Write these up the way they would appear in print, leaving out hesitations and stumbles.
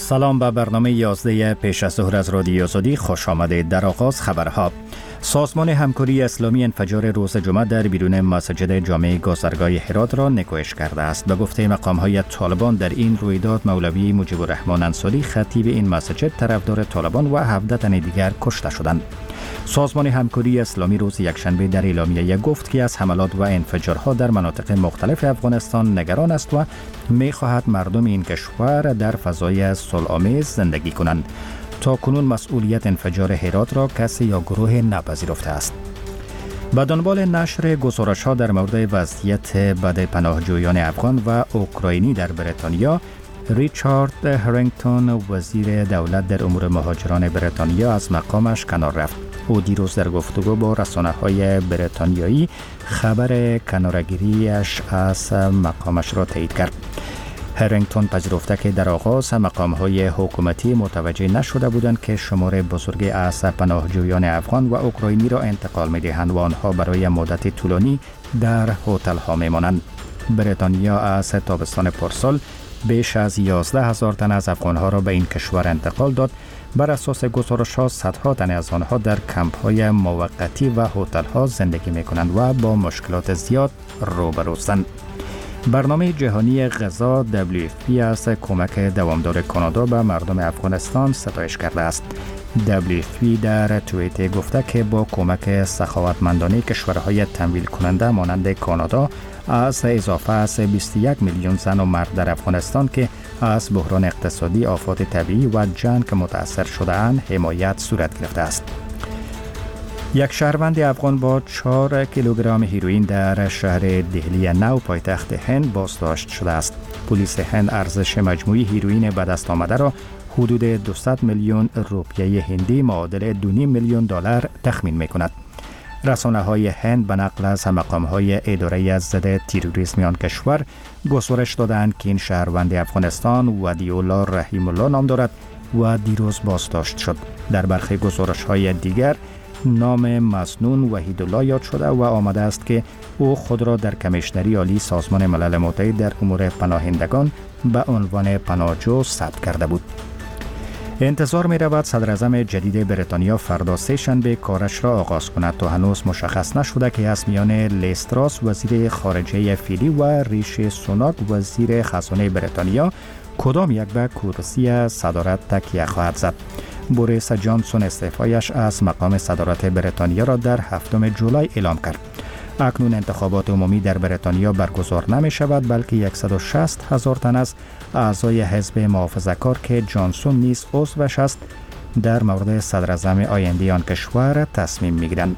سلام به برنامه 11 پیش از ظهر از رادیو آزادی خوش آمدید. در آغاز خبرها. سازمان همکاری اسلامی انفجار روز جمعه در بیرون مسجد جامع گذرگاه هرات را نکوهش کرده است. به گفته مقام‌های طالبان در این رویداد مولوی مجیب الرحمن انصاری خطیب این مسجد طرفدار طالبان و 17 تن دیگر کشته شدند. سازمان همکاری اسلامی روز یکشنبه در اعلامیه گفت که از حملات و انفجارها در مناطق مختلف افغانستان نگران است و می‌خواهد مردم این کشور در فضای صلح‌آمیز زندگی کنند. تا کنون مسئولیت انفجار هرات را کسی یا گروه نپذیرفته است. به دنبال نشر گزارش‌ها در مورد وضعیت بد پناهجویان افغان و اوکراینی در بریتانیا، ریچارد هرینگتون وزیر دولت در امور مهاجران بریتانیا از مقامش کنار رفت. او دیروز در گفتگو با رسانه‌های بریتانیایی خبر کنارگیریش از مقامش را تایید کرد. هرینگتون پذیرفته که در آغاز مقام‌های حکومتی متوجه نشده بودند که شمار بزرگی از پناهجویان افغان و اوکراینی را انتقال می‌دهند و آنها برای مدت طولانی در هتل‌ها می‌مانند. بریتانیا از تابستان پارسال بیش از 11,000 تن از افغان‌ها را به این کشور انتقال داد. بر اساس گزارش‌ها صدها تن از آنها در کمپ‌های موقتی و هتل‌ها زندگی می‌کنند و با مشکلات زیاد روبروستند. برنامه جهانی غذا WFP از کمک دوامدار کانادا به مردم افغانستان ستایش کرده است. WFP در توییت گفته که با کمک سخاوتمندانه کشورهای تمویل کننده مانند کانادا از اضافه از 21 میلیون زن و مرد در افغانستان که از بحران اقتصادی، آفات طبیعی و جنگ متاثر شده‌اند حمایت صورت گرفته است. یک شهروند افغان با 4 کیلوگرم هیروئین در شهر دهلی نو پایتخت هند بازداشت شده است. پلیس هند ارزش مجموعی هیروئین به دست آمده را حدود 200 میلیون روپیه هندی معادل 2.5 میلیون دلار تخمین می‌کند. رسانه‌های هند به نقل از مقام‌های اداره ضد تروریسم آن کشور گزارش دادند که این شهروند افغانستان ودیع‌الله رحیم الله نام دارد و دیروز بازداشت شد. در برخی گزارش‌های دیگر نام مسنون وحیدالله یاد شده و آمده است که او خود را در کمیشنری عالی سازمان ملل متحد در امور پناهندگان به عنوان پناهجو ثبت کرده بود. انتظار می رود صدر اعظم جدید بریتانیا فردا سه شنبه کارش را آغاز کند تا هنوز مشخص نشده که از میان لیز تراس وزیر خارجه فعلی و ریشی سوناک وزیر خزانه بریتانیا کدام یک به کرسی صدارت تکیه خواهد زد. بوریس جانسون استعفایش از مقام صدارت بریتانیا را در 7 جولای اعلام کرد. اکنون انتخابات عمومی در بریتانیا برگزار نمی شود بلکه 160,000 تن از اعضای حزب محافظه‌کار که جانسون نیز عضوش است در مورد صدر اعظم آینده آن کشور تصمیم می‌گیرند.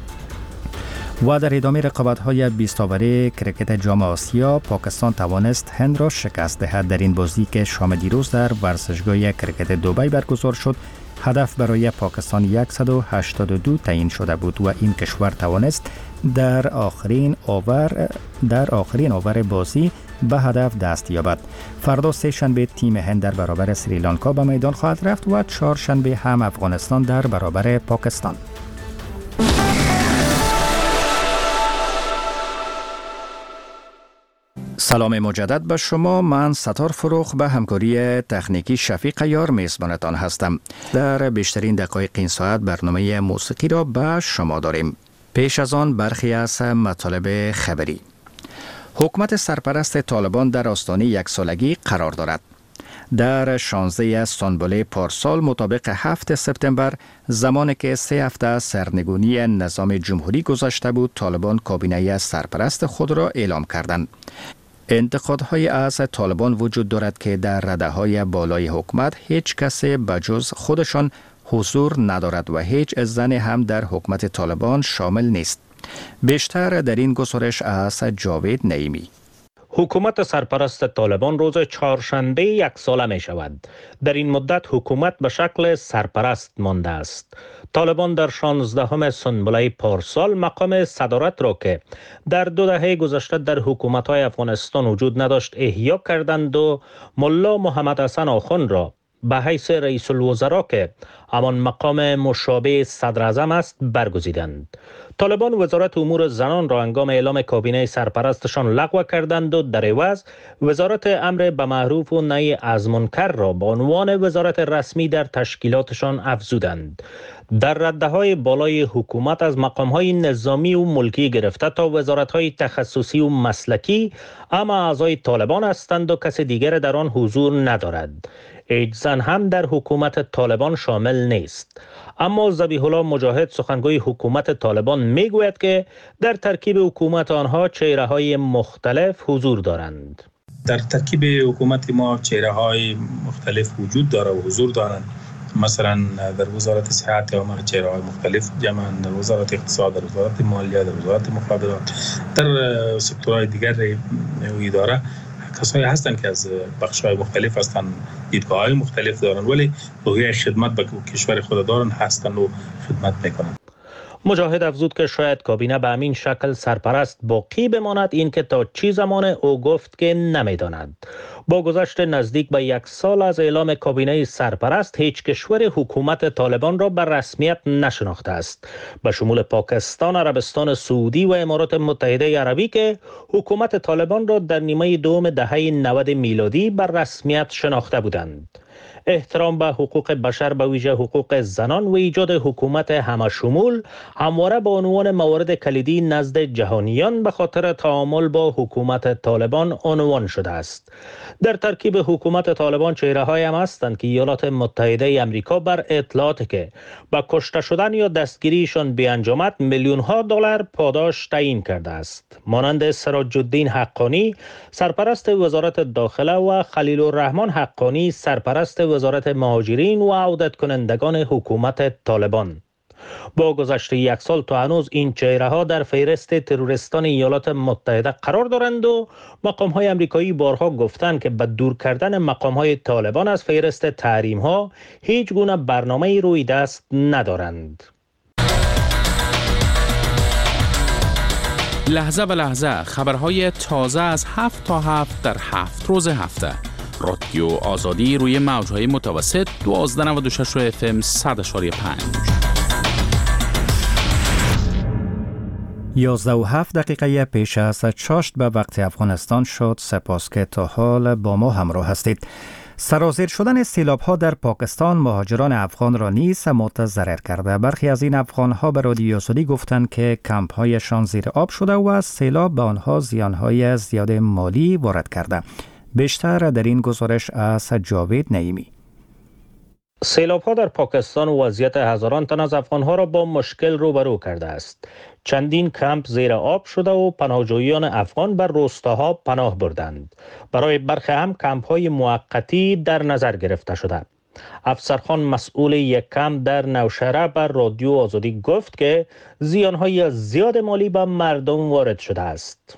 و در ادامه رقابت‌های 20 اوری کرکت جام آسیا پاکستان توانست هند را شکست دهد. در این بازی که شام دیروز در ورزشگاه کرکت دبی برگزار شد، هدف برای پاکستان 182 تعیین شده بود و این کشور توانست در آخرین اوور بازی به هدف دست یابد. فردا سه شنبه تیم هند در برابر سریلانکا به میدان خواهد رفت و چهارشنبه هم افغانستان در برابر پاکستان. سلام مجدد به شما. من ستار فروخ به همکاری تکنیکی شفیق یار میزبانتان هستم. در بیشترین دقایق این ساعت برنامه موسیقی را به شما داریم. پیش از آن برخی از مطالب خبری. حکومت سرپرست طالبان در آستانه 1 سالگی قرار دارد. در 16 سنبله پارسال مطابق 7 سپتامبر زمانی که 3 هفته از سرنگونی نظام جمهوری گذشته بود، طالبان کابینه سرپرست خود را اعلام کردند. انتقادهای از طالبان وجود دارد که در رده‌های بالای حکومت هیچ کسی بجز خودشان حضور ندارد و هیچ زن هم در حکومت طالبان شامل نیست. بیشتر در این گزارش از جاوید نعیمی. حکومت سرپرست طالبان روز چهارشنبه 1 ساله می شود. در این مدت حکومت به شکل سرپرست مانده است. طالبان در 16 سنبله پارسال مقام صدارت را که در 2 دهه گذشته در حکومت‌های افغانستان وجود نداشت احیا کردند و ملا محمد حسن آخوند را به حیث رئیس الوزراء که همان مقام مشابه صدر اعظم است برگزیدند. طالبان وزارت امور زنان را هنگام اعلام کابینه سرپرستشان لغو کردند و در عوض وزارت امر به معروف و نهی از منکر را به عنوان وزارت رسمی در تشکیلاتشان افزودند. در رده‌های بالای حکومت از مقام‌های نظامی و ملکی گرفته تا وزارت‌های تخصصی و مسلکی اما اعضای طالبان هستند و کس دیگر در آن حضور ندارد. هیچ زن هم در حکومت طالبان شامل نیست. اما ذبیح الله مجاهد سخنگوی حکومت طالبان میگوید که در ترکیب حکومت آنها چهره‌های مختلف حضور دارند. در ترکیب حکومت ما چهره‌های مختلف وجود داره و حضور دارند. مثلا در وزارت صحت ما چهره‌های مختلف جمعند، در وزارت اقتصاد، در وزارت مالیه، در وزارت مخابرات، در سکتورهای دیگر اداره کسایی هستند که از بخش‌های مختلف هستند، دیدگاه‌های مختلف دارند، ولی روحیه خدمت به کشور خود دارند هستند و خدمت میکنند. مجاهد افزود که شاید کابینه به همین شکل سرپرست باقی بماند، این که تا چی زمان او گفت که نمیداند. با گذشت نزدیک به 1 سال از اعلام کابینه سرپرست هیچ کشور حکومت طالبان را به رسمیت نشناخته است، به شمول پاکستان، عربستان سعودی و امارات متحده عربی که حکومت طالبان را در نیمه دوم دهه 90 میلادی به رسمیت شناخته بودند. احترام به حقوق بشر به ویژه حقوق زنان و ایجاد حکومت همشمول همواره به عنوان موارد کلیدی نزد جهانیان به خاطر تعامل با حکومت طالبان عنوان شده است. در ترکیب حکومت طالبان چهره‌هایی هم هستند که ایالات متحده آمریکا بر اطلاعاتی که با کشته شدن یا دستگیریشان بیانجامد میلیون‌ها دلار پاداش تعیین کرده است. مانند سراج الدین حقانی سرپرست وزارت داخله و خلیل الرحمن حقانی سرپرست وزارت مهاجرین و عودت کنندگان حکومت طالبان. با گذشت 1 سال تا هنوز این چهره‌ها در فهرست تروریستان ایالات متحده قرار دارند و مقام‌های آمریکایی بارها گفتند که به دور کردن مقام‌های طالبان از فهرست تحریم‌ها هیچ گونه برنامه‌ای روی دست ندارند. لحظه به لحظه خبرهای تازه از 7 تا 7 در 7 روز هفته. رادیو آزادی روی موج‌های متوسط 1296 FM 100.5. 11:07 پیش از چاشت به وقت افغانستان شد. سپاس که تا حال با ما همراه هستید. سرازیر شدن سیلاب‌ها در پاکستان مهاجران افغان را نیز متضرر کرده. برخی از این افغان‌ها به رادیو آزادی گفتند که کمپ‌هایشان زیر آب شده و از سیلاب به آنها زیان‌های زیاد مالی وارد کرده. بیشتر در این گزارش از جاوید نعیمی. سیلاب‌ها در پاکستان وضعیت هزاران تن از افغان‌ها را با مشکل روبرو کرده است. چندین کمپ زیر آب شده و پناهجویان افغان بر روستاها پناه بردند. برای برخی هم کمپ‌های موقتی در نظر گرفته شده. افسرخان مسئول یک کمپ در نوشهره بر رادیو آزادی گفت که زیان‌های زیاد مالی به مردم وارد شده است.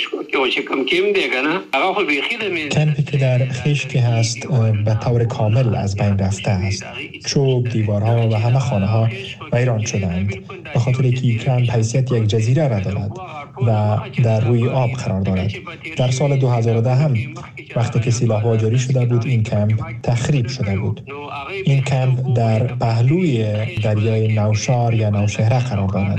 کمپی که در خشکی هست به طور کامل از بین رفته است. چوب، دیوارها و همه خانه ها ویران شدند به خاطر که کمپ حیثیت یک جزیره را دارد و در روی آب قرار دارد. در سال 2010 هم وقتی که سیلاب‌ها جاری شده بود این کمپ تخریب شده بود. این کمپ در پهلوی دریای نوشار یا نوشهره قرار دارد.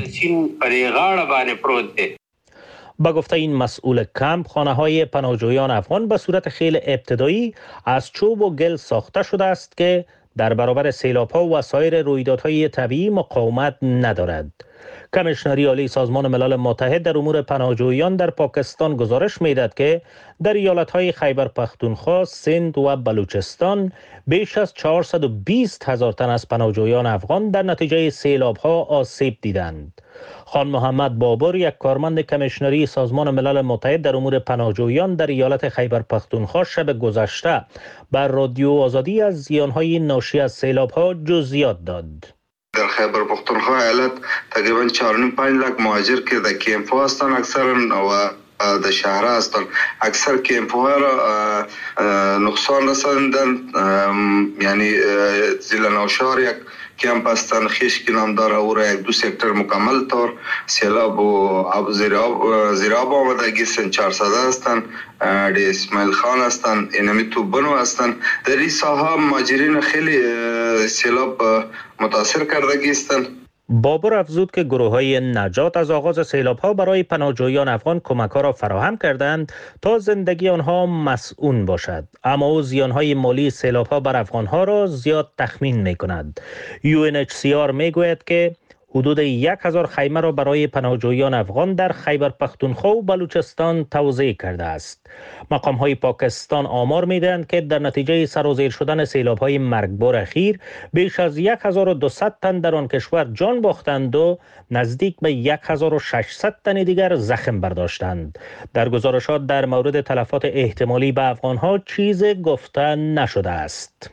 با گفته این مسئول کمپ، خانه‌های پناهجویان افغان به صورت خیلی ابتدایی از چوب و گل ساخته شده است که در برابر سیلاب‌ها و سایر رویدادهای طبیعی مقاومت ندارد. کمیشنری عالی سازمان ملل متحد در امور پناهجویان در پاکستان گزارش می‌دهد که در ایالت‌های خیبر پختونخوا، سند و بلوچستان بیش از 420,000 تن از پناهجویان افغان در نتیجه سیلاب‌ها آسیب دیدند. خان محمد بابر، یک کارمند کمیشنری سازمان ملل متحد در امور پناهجویان در ایالت خیبر پختونخوا شب گذشته بر رادیو آزادی از زیان‌های ناشی از سیلاب‌ها جزئیات داد. در خیبر پختونخوا ایالت تقریبا 4.5 लाख مهاجر که در کمپ‌ها هستند اکثرا و در شهر هستند. اکثر کمپ‌ها را نقصان رساندند، یعنی ضلع نوشهر یک کمپ هستند. خشکی نام داره، او را 1-2 سکتر مکمل طور سیلاب و زیر آب آمدگی سن 400 هستند. دی اسماعیل خان هستند، اینمی توبنو هستند. در این ساحه ماجرین خیلی سیلاب متاثر کردگی هستند. بابر افزود که گروه‌های نجات از آغاز سیلاب‌ها برای پناهجویان افغان کمک‌ها را فراهم کردند تا زندگی آنها مسئول باشد، اما او زیان‌های مالی سیلاب‌ها بر افغان‌ها را زیاد تخمین می‌کند. UNHCR می‌گوید که حدود 1000 خیمه را برای پناهجویان افغان در خیبر پختونخوا و بلوچستان توزیع کرده است. مقام‌های پاکستان آمار می‌دهند که در نتیجه سرازیر شدن سیلاب‌های مرگبار اخیر بیش از 1200 تن در آن کشور جان باختند و نزدیک به 1600 تن دیگر زخم برداشتند. در گزارشات در مورد تلفات احتمالی به افغان‌ها چیزی گفته نشده است.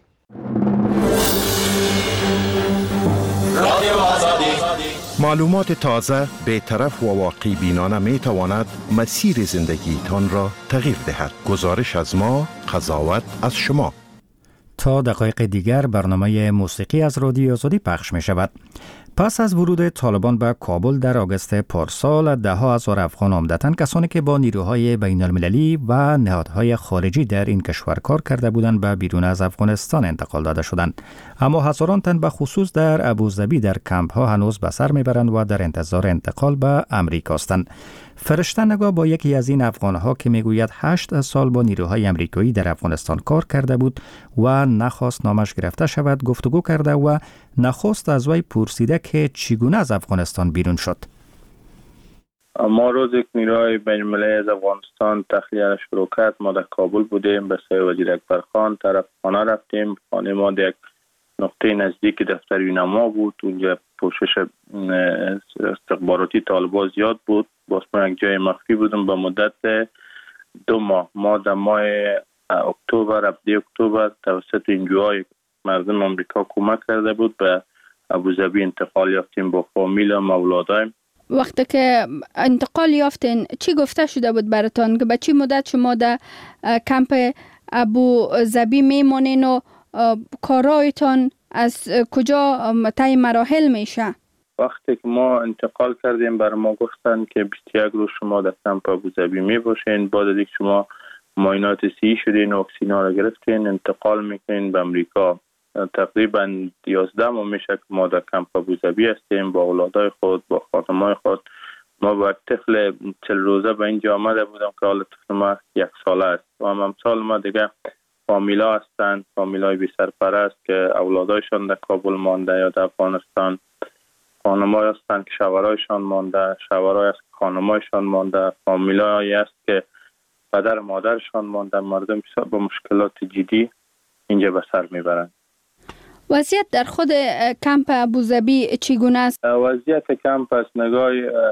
معلومات تازه، بی‌طرف و واقعی بینانه می تواند مسیر زندگی تان را تغییر دهد. گزارش از ما، قضاوت از شما. تا دقایق دیگر برنامه موسیقی از رادیو آزادی پخش می شود. پس از ورود طالبان به کابل در آگوست پارسال، ده‌ها هزار افغان عمدتاً کسانی که با نیروهای بین المللی و نهادهای خارجی در این کشور کار کرده بودند به بیرون از افغانستان انتقال داده شدند. اما هزاران تن به خصوص در ابوظبی در کمپ ها هنوز به سر میبرند و در انتظار انتقال به امریکا هستند. فرشته نگاه با یکی از این افغان‌ها که میگوید 8 سال با نیروهای امریکایی در افغانستان کار کرده بود و نخواست نامش گرفته شود گفتگو کرده و نخست از وی پرسیده که چگونه از افغانستان بیرون شد. ما روزی که نیروهای بین المللی از افغانستان تخلیه شروع کرد، ما در کابل بودیم، به سوی وزیر اکبرخان طرف خانه رفتیم. خانه ما در یک نقطه نزدیک دفتر یونما بود. اونجا پوشش استخباراتی طالبان زیاد بود. باز من یک جای مخفی بودم به مدت 2 ماه. ما در ماه اکتبر، 17 اکتبر توسط انجوهای مردم آمریکا کمک کرده بود به ابوظبی انتقال یافتیم با فامیلم و اولادایم. وقتی که انتقال یافتین چی گفته شده بود براتون که به چی مدت شما در کمپ ابوظبی میمونین و کارایتان از کجا طی مراحل میشه؟ وقتی که ما انتقال کردیم برای ما گفتن که 21 روز شما در کمپ ابوظبی می باشین، بعد از اینکه شما معاینات صحیح شدین و واکسینا را گرفتین انتقال میکنین به امریکا. تقریبا 11 ماه میشه که ما در کمپ ابوظبی هستیم با اولادای خود، با خانمای خود. ما با طفل 40 روزه به اینجا آمده بودم که حال طفل ما 1 ساله است و امثال ما دیگه فامیلا هستند، فامیلای بی سرپرست که اولادایشان در کابل مانده یا در افغانستان. خانمای هستند که شوهرایشان مانده، شوهرای است که خانمایشان مانده، فامیلایی است که پدر و مادرشان مانده. مردم با مشکلات جدی اینجا به سر میبرند. وضعیت در خود کمپ ابوظبی چگونه است؟ وضعیت کمپ از نگاه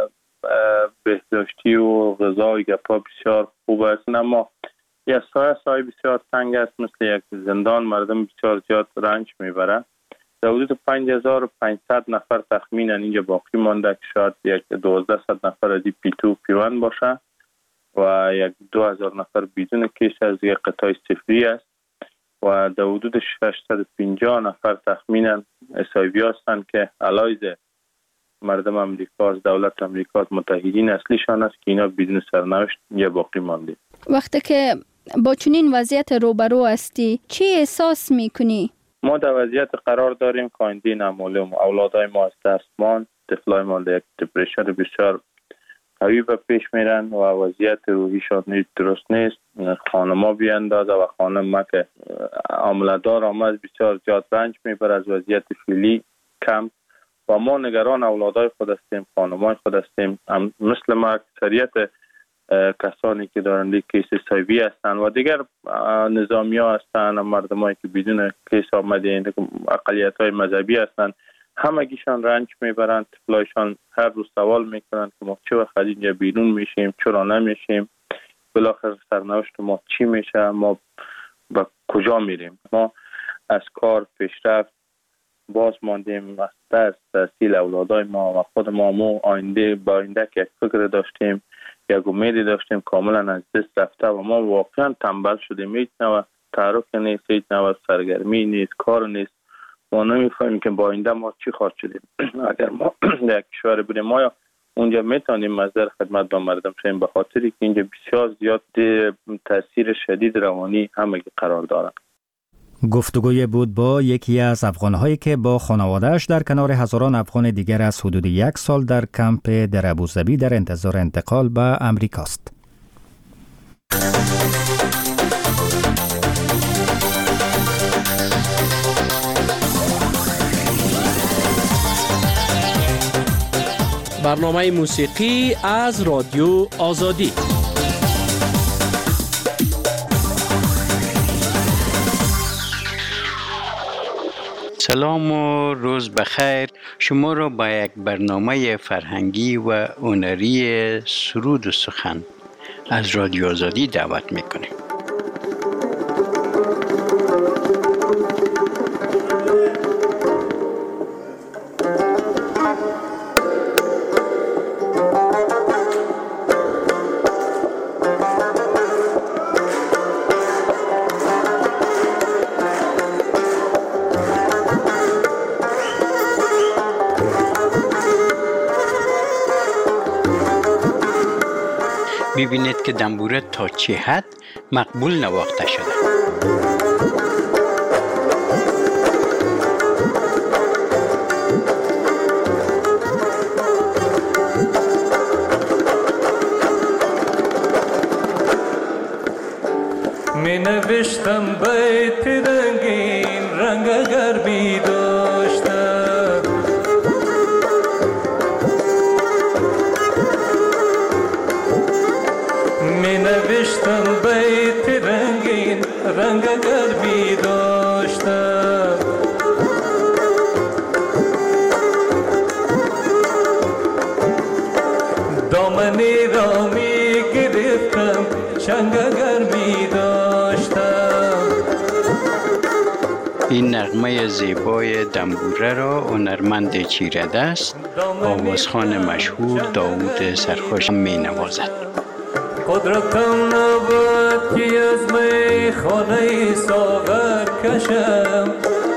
بهداشتی و غذای گپا بسیار خوب است، اما یک سایه بسیار تنگ است، مثل یک زندان. مردم بسیار زیاد رنج میبره. در حدود 5500 نفر تخمینا اینجا باقی مانده که شاید 1200 نفر از P2 P1 باشه و 2000 نفر بدون کیس از یک قطعه صفری است و در حدود 650 نفر تخمینا اسایوی هستند که علایز مردم امریکا از دولت امریکا متحدین اصلیشان است که اینا بدون سرنوشت یا باقی مانده. وقتی که با چنین وضعیت روبرو هستی چی احساس میکنی؟ ما در وضعیت قرار داریم که آینده نامعلوم. اولادای ما از دستمان، طفلای ما در یک دپرشن بسیار قوی به پیش میرن و وضعیت روحیشان درست نیست. خانما بیاندازه و خانم ما که عاملدار آمد بسیار زیاد رنج میبره از وضعیت فعلی کمپ و ما نگران اولادای خود هستیم، خانمای خود هستیم. مثل ما اکثریت کسانی که دارند کیس سایوی هستند و دیگر نظامی ها هستند، مردمایی که بدون کیس آمده اقلیت های مذهبی هستند، همگیشان رنج میبرند. طفلایشان هر روز سوال میکنند که ما چه وقت اینجا بیرون میشیم، چرا نمیشیم، بالاخره سرنوشت ما چی میشه، ما به کجا میریم. ما از کار پیشرفت باز ماندیم، از درس تحصیل اولادای ما و خود ما آینده با آینده که یک فکر داشتیم، یک امیدی داشتیم، کاملا از دست رفته و ما واقعا تنبل شدیم. هیچ نوع تحرک نیست، هیچ نوع سرگرمی نیست، کار نیست. ما نمی‌فهمیم که با آینده ما چی خواهد شدیم. اگر ما در کشور بودیم ما یا اونجا میتونیم مصدر خدمت با مردم شیم، به خاطری که اینجا بسیار زیاد تاثیر شدید روانی همگی قرار دارند. گفتگوی بود با یکی از افغان‌هایی که با خانواده‌اش در کنار هزاران افغان دیگر از حدود 1 سال در کمپ در ابوظبی در انتظار انتقال به امریکاست. برنامه موسیقی از رادیو آزادی. سلام و روز بخیر. شما را با یک برنامه فرهنگی و هنری سرود و سخن از رادیو آزادی دعوت میکنیم. ببینید که دنبوره تا چه حد مقبول نواخته شده. می نوشتم بیت رنگین رنگ غربی داشته، می نوشتم بیت رنگین رنگ غربی داشته، دامنی را می گرفتم چنگ گرمی داشتم. این نغمه زیبای دنبوره را هنرمند چیردست آوازخوان مشهور داوود سرخوش می نوازد. قدرتم نبود که از می خانه ساغر کشم،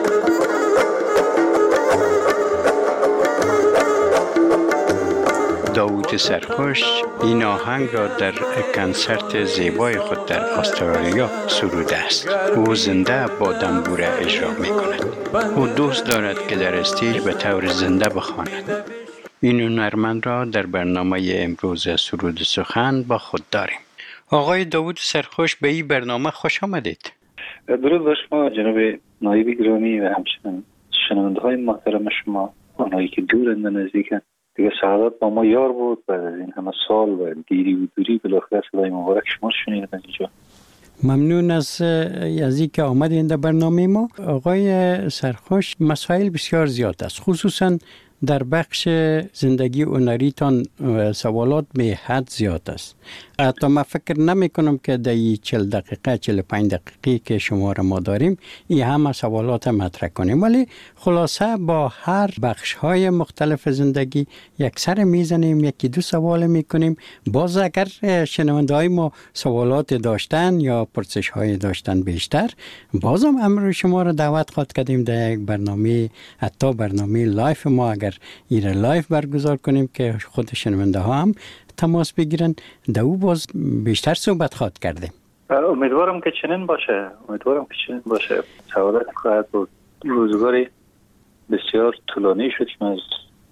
داوود سرخوش این آهنگ را در کنسرت زیبای خود در استرالیا سروده است. او زنده با دنبوره اجرا می کند. او دوست دارد که در استیج به طور زنده بخواند. این هنرمند را در برنامه امروز سرود سخن با خود داریم. آقای داوود سرخوش به این برنامه خوش آمدید. درود بر شما جناب نایب گرامی و همچنین شنونده های محترم شما، آنهایی که دورند و نزدیکند. دیگه سعادت با ما یار بود بعد از این همه سال و دیری و دوری بالاخره صدای مبارک شما شنیدم از اینجا. ممنون از که آمدین در برنامه ما. آقای سرخوش، مسائل بسیار زیاد است، خصوصا در بخش زندگی هنریتان سوالات به حد زیاد است. حتی من فکر نمی کنم که در 40 دقیقه 45 دقیقه که شما را ما داریم این همه سوالات مطرح کنیم، ولی خلاصه با هر بخش های مختلف زندگی یک سر میزنیم، یکی دو سوال میکنیم. باز اگر شنونده های ما سوالات داشتن یا پرسش های داشتن بیشتر، بازم امر شما را دعوت خواهد کردیم در یک برنامه، حتی برنامه لایف ما اگر ایره لایف برگزار کنیم که خود شنونده ها هم تماس بگیرن، در او باز بیشتر صحبت خواهد کردیم. امیدوارم که چنین باشه. سعادت خواهد بود. روزگاری بسیار طولانی شد که از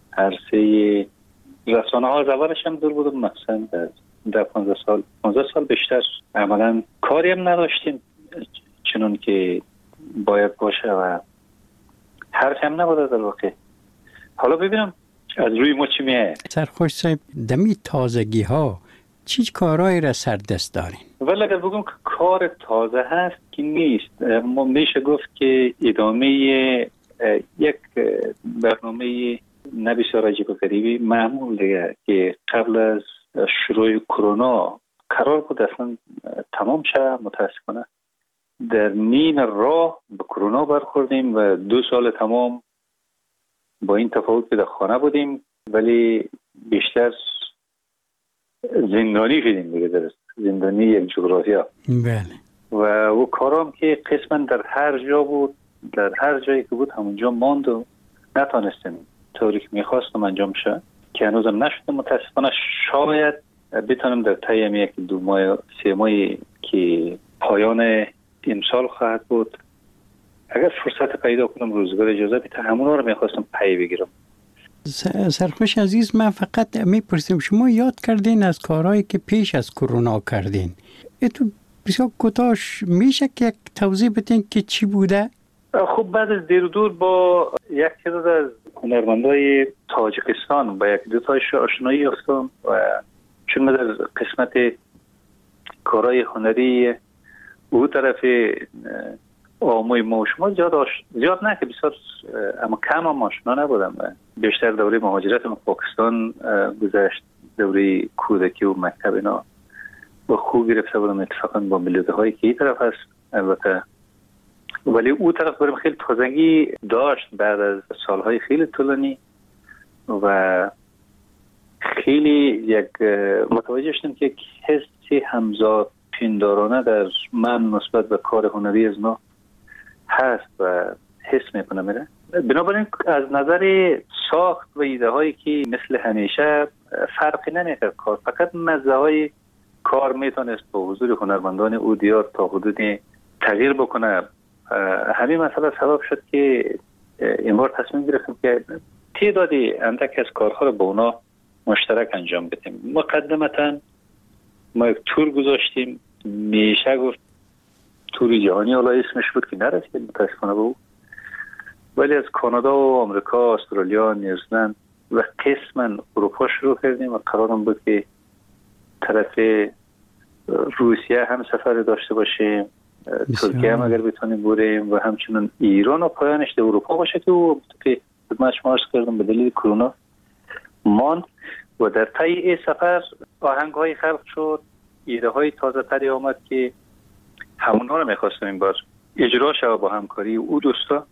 عرصه رسانه ها از اولش هم دور بودم، مثلا در 15 سال بیشتر عملا کاری هم نداشتیم چنون که باید باشه و حرف هم نبوده در واقع. حالا ببینم از روی ما چی میه. سرخوش صاحب، دمی تازگی ها چی کارهایی را سر دست دارین؟ ولی اگر بگم که کار تازه هست که نیست، ما میشه گفت که ادامه یک برنامه نبسیار عجیب و غریبی معمول دیگه که قبل از شروع کرونا قرار بود اصلا تمام شه. متاسفانه در نیم راه به کرونا برخوردیم و 2 سال تمام با این تفاوت که در خانه بودیم، ولی بیشتر زندانی شدیم دیگه، درست زندانی یک جغرافیا. بله. و کارام که قسما در هر جا بود در هر جایی که بود همونجا ماند و نتونستیم طوری که میخواستم انجام شه که هنوزم نشده. متاسفانه شاید بتونم در طی یک 2 ماه 3 ماهی که پایان این سال خواهد بود اگر فرصت پیدا کنم روزگار اجازه بده همون رو میخواستم پی بگیرم. سرخوش عزیز، من فقط میپرسیم شما یاد کردین از کارهایی که پیش از کرونا کردین، تو بسیار کوتاهش میشه که یک توضیح بدین که چی بوده؟ خب بعد از دیر و دور با یک تعداد از هنرمندای تاجیکستان با یک دو تایش آشنایی یافتم و چون من در قسمت کارهای هنری او طرف آموی ما و شما زیاد نه که بسیار اما کم هم آشنا نبودم. بیشتر دوره مهاجرت من پاکستان گذشت، دوره کودکی و مکتب اینا با خوب گرفته بودم اتفاقا با ملیته هایی که این طرف هست البته، ولی او طرف برم خیلی تازگی داشت بعد از سالهای خیلی طولانی و خیلی یک متوجه شدم که حسی همزاد پندارانه در من نسبت به کار هنری از ما هست و حس میکنم میره. بنابراین از نظر ساخت و ایده هایی که مثل همیشه فرقی نمیکرد کار، فقط مزه های کار میتونست با حضور هنرمندان او دیار تا حدودی تغییر بکنه. همین مسئله سبب شد که این بار تصمیم گرفتم که تعدادی اندک از کارها رو با اونا مشترک انجام بدیم. مقدمتا ما یک تور گذاشتیم، میشه گفت تور جهانی، حالا اسمش بود که نرسید متاسفانه به او، ولی از کانادا و آمریکا، استرالیا، نیوزلند و قسما اروپا شروع کردیم و قرارم بود که طرف روسیه هم سفر داشته باشیم، ترکیه هم اگر بتونیم بریم و همچنین ایران و پایانش در اروپا باشه که خدمت شما عرض کردم به دلیل کرونا ماند و در طی این سفر آهنگ های خلق شد، ایده های تازه تری آمد که همونها رو میخواستم این بار اجرا شد با همکاری او دوستا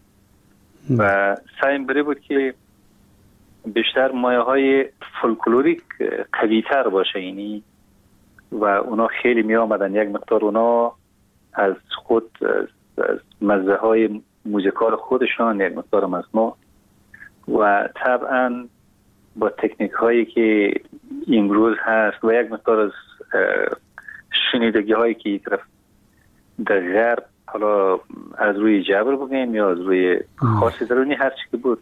و سعیم بره بود که بیشتر مایه های فولکلوریک قوی تر باشه اینی و اونا خیلی می آمدن، یک مقدار اونا از خود از مزه های موزیکال خودشان یک مقدار از ما و طبعا با تکنیک هایی که امروز هست و یک مقدار از شنیدگی هایی که یک طرف در غرب، حالا از روی جبر بگیم یا از روی خاصی درونی هر چی که بود،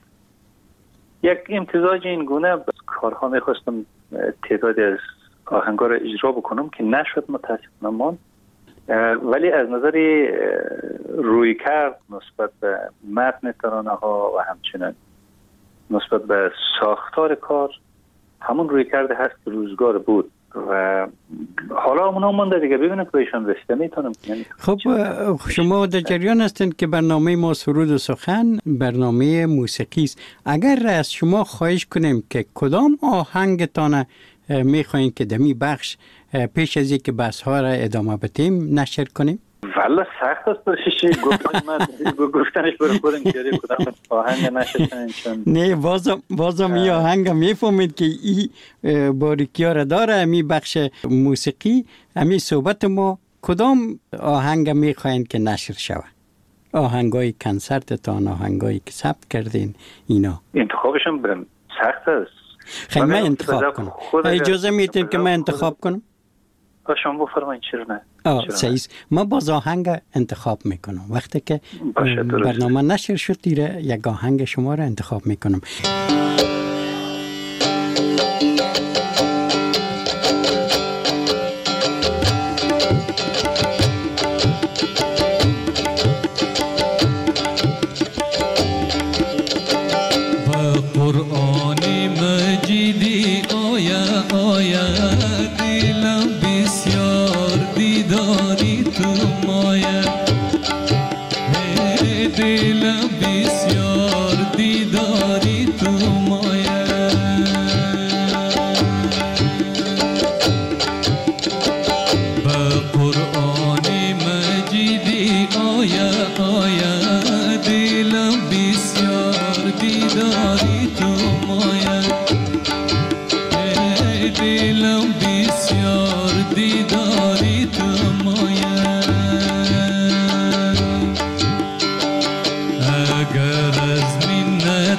یک امتزاج این گونه کارها میخواستم تعدادی از آهنگا رو اجرا بکنم که نشد متاسفانه ماند. ولی از نظر روی کرد نسبت به متن ترانه ها و همچنین نسبت به ساختار کار همون روی کرده هست که روزگار بود و حالا اونا مونده دیگه ببینم که بهشون رسیده میتونم. خب شما در جریان هستند که برنامه ما سرود و سخن برنامه موسیقی است. اگر از شما خواهش کنیم که کدام آهنگتان میخواین که دمی بخش پیش از یک بحث ها را ادامه بدیم نشر کنیم؟ والا سخت است برشی گفتنش برای خودم که کدام آهنگ نشر کنیم چون نه بازم این آهنگ میفهمید که این باریکی ها را داره. می بخش موسیقی همی صحبت ما کدام آهنگ میخواین که نشر شود؟ آهنگای کنسرتتان، آهنگایی که ثبت کردین اینا انتخابشم برم سخت است. خیلی من انتخاب کنم. اجازه میتونم که من انتخاب کنم؟ شما بفرمایید. چرا نه؟ صحیح. ما باز آهنگ انتخاب میکنم. وقتی که برنامه نشر شد دیره یک آهنگ شما را انتخاب میکنم.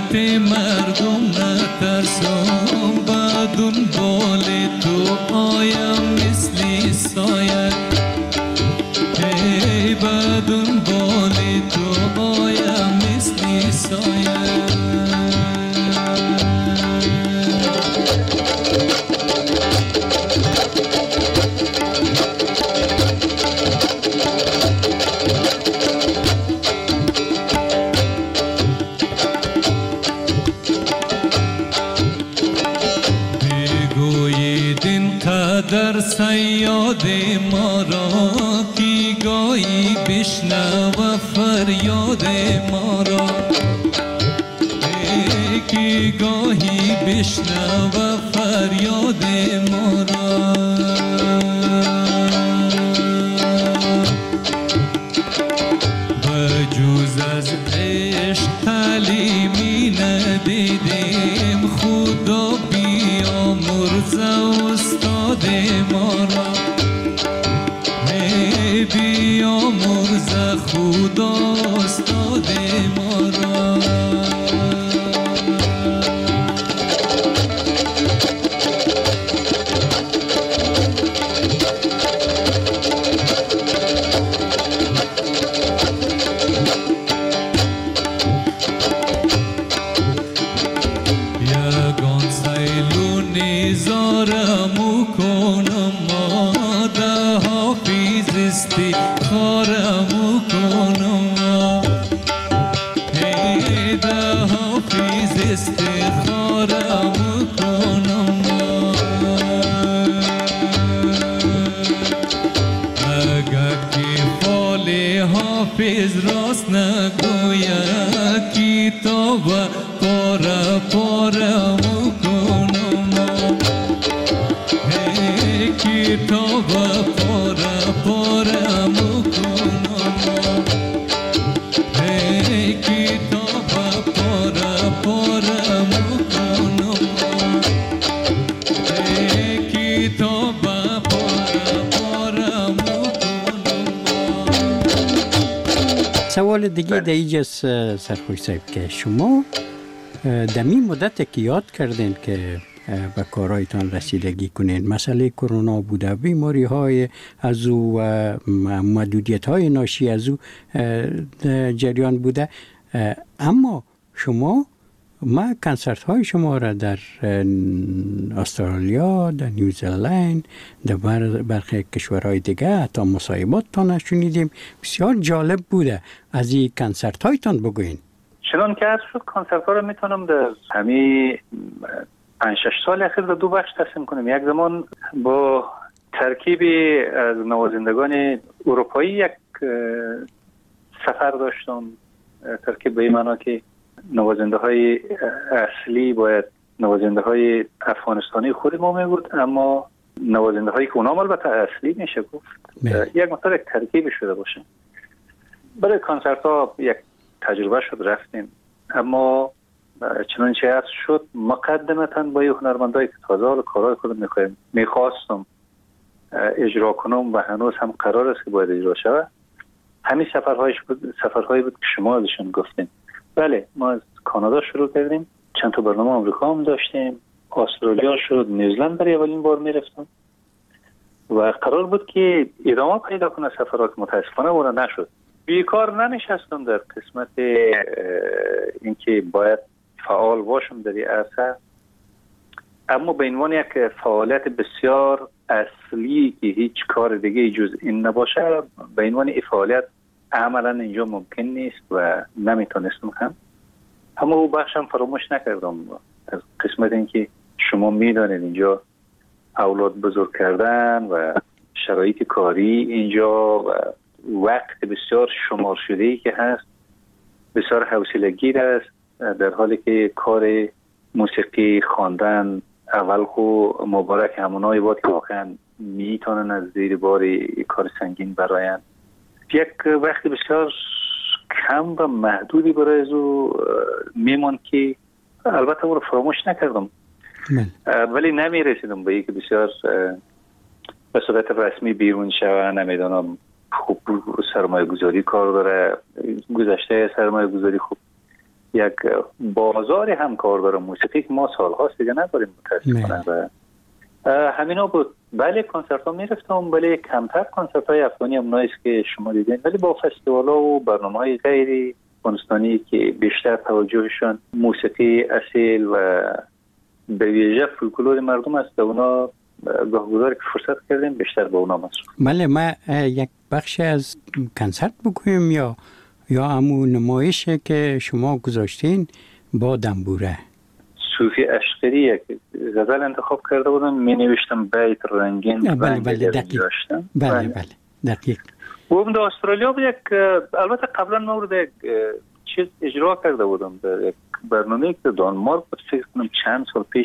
حیبت مردم نترسم بدون بال تو آیم مثل سایه بدون بال تو آیم مثل سایه در سیاد ما را کی گاهی بشنو فریاد ما را کی گاهی بشنو فریاد ما را بجوز از عشق تعلیمی ندیدیم خدا بیامرز استاد ما را بیامرز خدا استاد ما را زارمو کنم ماده حافظ استخارمو کنم ده حافظ استخارمو کنم اگر که فال حافظ راست نگویا کتاب پاره پارمو کنم کتاب پاره پاره مکنم کتاب پاره پاره مکنم کتاب پاره پاره مکنم. سوال دیگه در اینجا سرخوش صاحب که شما دمی مدت که یاد کردین که به کارهایتان رسیدگی کنین، مسئله کرونا بوده، بیماری های از او و محدودیت های ناشی از او جریان بوده، اما شما ما کنسرت های شما را در استرالیا، در نیوزلند، در برخی کشورهای دیگه حتی مصاحبات تان شنیدیم، بسیار جالب بوده. از این کنسرت هایتان بگوین. چنان که عرض شد کنسرت ها را میتونم در همین 5-6 سال اخیر در 2 بخش تقسیم کنیم. یک زمان با ترکیب از نوازندگان اروپایی یک سفر داشتم، ترکیب به این معنا که نوازنده های اصلی باید نوازنده های افغانستانی خود ما می بود، اما نوازنده هایی که اونام البته اصلی میشه گفت یک مقدار یک ترکیب شده باشه. برای کنسرت ها یک تجربه شد، رفتیم، اما چنانچه عرض شد مقدمتا با هنرمندایی که تازه حال کارهای خودم میخواستم اجرا کنم و هنوز هم قرار است که باید اجرا شود، همین سفرهایی بود که شما ازشون گفتیم. بله، ما از کانادا شروع کردیم، چند تا برنامه آمریکا هم داشتیم، استرالیا شد، نیوزلند برای اولین بار میرفتم و قرار بود که ادامه پیدا کنه سفرات، متاسفانه اون نشد. بیکار ننشستم در قسمت اینکه باید فعال باشم در این عرصه، اما به عنوان یک فعالیت بسیار اصلی که هیچ کار دیگه جز این نباشه، به عنوان این فعالیت عملا اینجا ممکن نیست و نمیتونستم هم. اما او بخشم فراموش نکردم از قسمت اینکه شما میدانید اینجا اولاد بزرگ کردن و شرایط کاری اینجا و وقت بسیار شمار شده‌ای که هست بسیار حوصله‌گیر است، در حالی که کار موسیقی خواندن اول خو مبارک همونایی بود که واقعا میتونن از زیر بار کار سنگین براین، یک وقت بسیار کم و محدودی برای از او میمان که البته او رو فراموش نکردم ولی نمیرسیدم به اینکه بسیار به صورت رسمی بیرون شوه. نمیدونم خوب سرمایه گذاری کار داره، گذشته سرمایه گذاری خوب یک بازار هم کار داره موسیقی که ما سالهاست دیگه نداریم متاسفانه. و همینا بود. بله کنسرت ها میرفتم، ولی کمتر کنسرت های افغانی هم نایست که شما دیدین، ولی با فستیوال ها و برنامه های غیری افغانستانی که بیشتر توجهشان موسیقی اصیل و به ویژه فولکلور مردم است، اونا گاهگداری که فرصت کردیم بیشتر به اونا مصروف. بله، ما یک بخش از کنسرت بگویم یا همون نمایش که شما گذاشتین با دنبوره. صوفی اشقری یک غزل انتخاب کرده بودم، می نوشتم بیت رنگین. بله دقیق. بله دقیق. و اون در استرالیا بود. البته قبلا ما رو یک چیز اجرا کرده بودم در یک برنامه که دانمارک بود، فکر کنم چند سال پیش،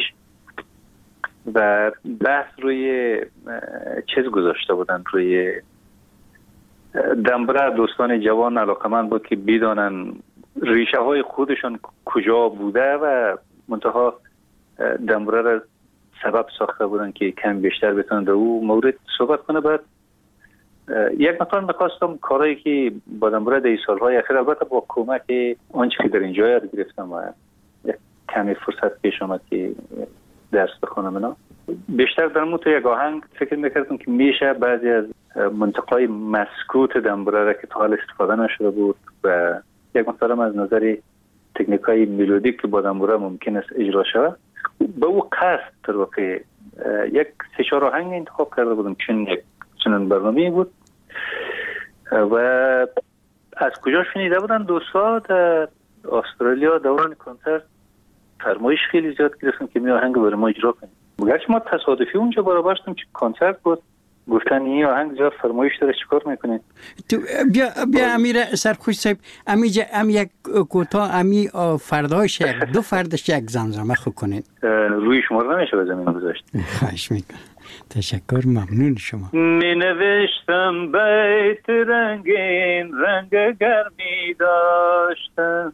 و بحث روی چیز گذاشته بودن، روی دنبره. دوستان جوان علاقمند بود که بدانن ریشه های خودشان کجا بوده و منتها دنبره را سبب ساخته بودن که کم بیشتر بتونن در او مورد صحبت کنه. بعد یک مقدار می‌خواستم کارهایی که با دنبره در سالهای اخیر، البته با کمک آنچه که در اینجا یاد گرفتم و یک کمی فرصت پیش آمد که درس بخونم اینا، بیشتر در مورد یک آهنگ فکر میکردم که میشه بعضی از منطقه‌های مسکوت دنبره را که تا حال استفاده نشده بود و یک مقدارم از نظر تکنیکای ملودیک که با دنبره ممکن است اجرا شود، به او قصد در واقع یک 3-4 آهنگ انتخاب کرده بودم، چون یک چنان برنامه‌ای بود. و از کجا شنیده بودن دوستا در استرالیا دوران کنسرت فرمایش خیلی زیاد گرفتن که می آهنگ برای ما اجرا کنیم. گرچه ما تصادفی اونجا برابرشتیم که کنسرت بود، گفتن این آهنگ زیاد فرمایش داره، چیکار میکنید؟ تو بیا امیر سرخوش صاحب، ام یک کوتاه امی فرداش دو فردش یک زمزمه خو کنید. روی شما رو نمیشه به زمین گذاشت. خواهش میکنم. تشکر، ممنون شما. می نوشتم بیت رنگین رنگ گرمی داشتم،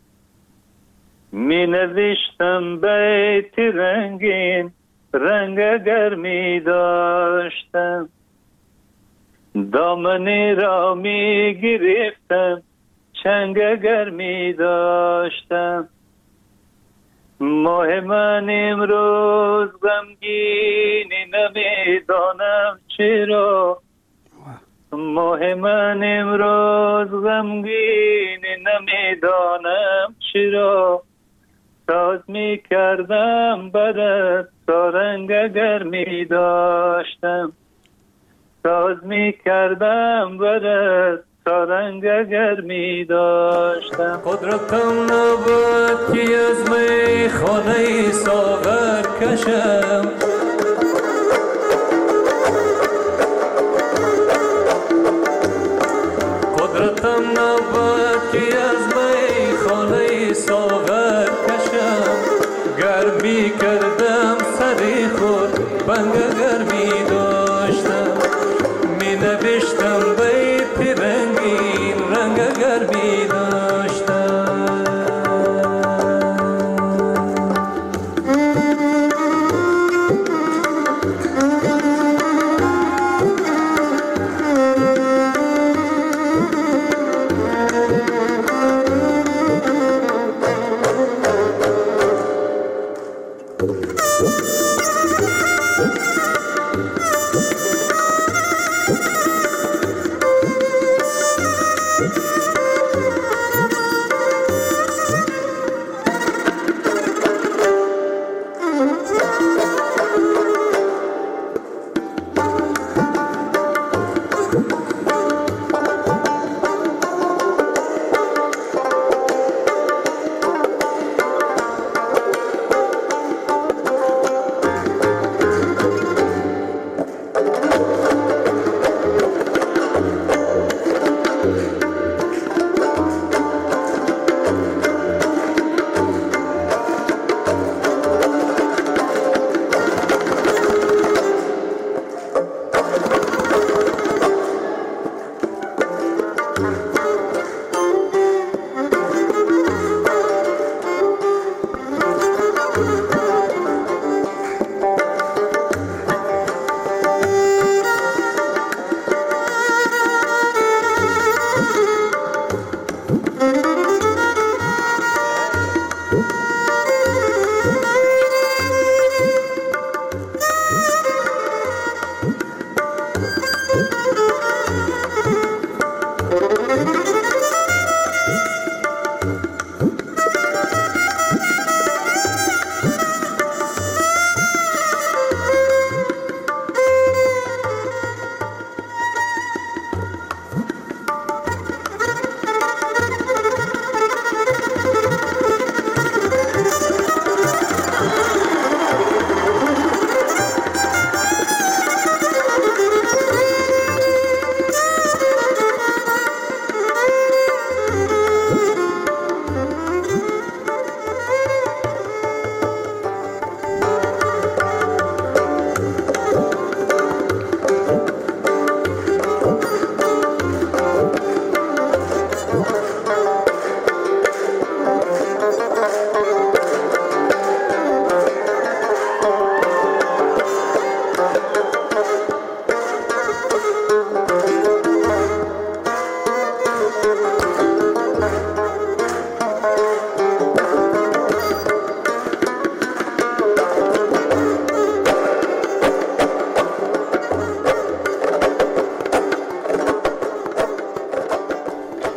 می نوشتم بیت رنگین رنگ گرمی داشتم، دامنی را می گرفتم چنگ گرمی داشتم، ماه من امروز غمگینی نمیدانم چرا، ماه من امروز غمگینی نمیدانم چرا، ساز می کردم برات تا رنگ گرمی داشتم، ساز می کردم برات تا رنگ گرمی داشتم. قدرتم نبود که از می خانه ساغر کشم، قدرتم نبود که از می خانه ساغر کشم، گرمی کردم سری خود بنگ گرمی داشتم، می نوشتم بیت رنگین رنگ گرمی داشتم.